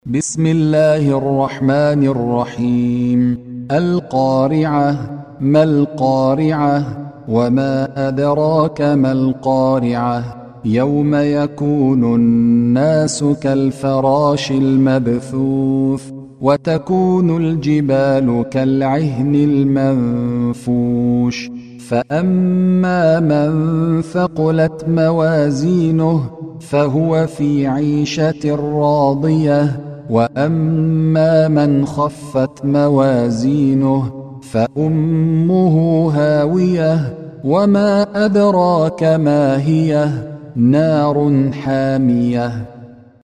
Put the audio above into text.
بسم الله الرحمن الرحيم. القارعة. ما القارعة؟ وما أدراك ما القارعة؟ يوم يكون الناس كالفراش المبثوث وتكون الجبال كالعهن المنفوش فأما من ثقلت موازينه فهو في عيشة راضية وأما من خفت موازينه فأمه هاوية وما أدراك ما هي نار حامية.